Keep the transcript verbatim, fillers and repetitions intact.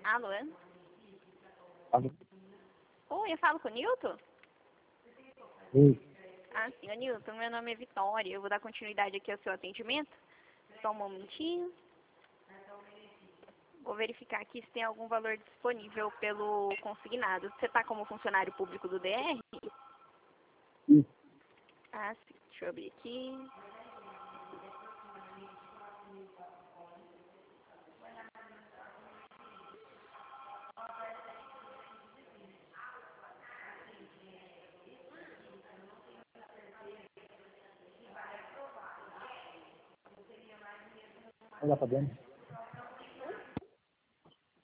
Alô? Alô? Oi, eu falo com o Nilton? Oi. Ah, sim, ô Nilton, meu nome é Vitória. Eu vou dar continuidade aqui ao seu atendimento. Só um momentinho. Vou verificar aqui se tem algum valor disponível pelo consignado. Você está como funcionário público do D R? Sim. Ah, sim. Deixa eu abrir aqui. Olha lá pra dentro.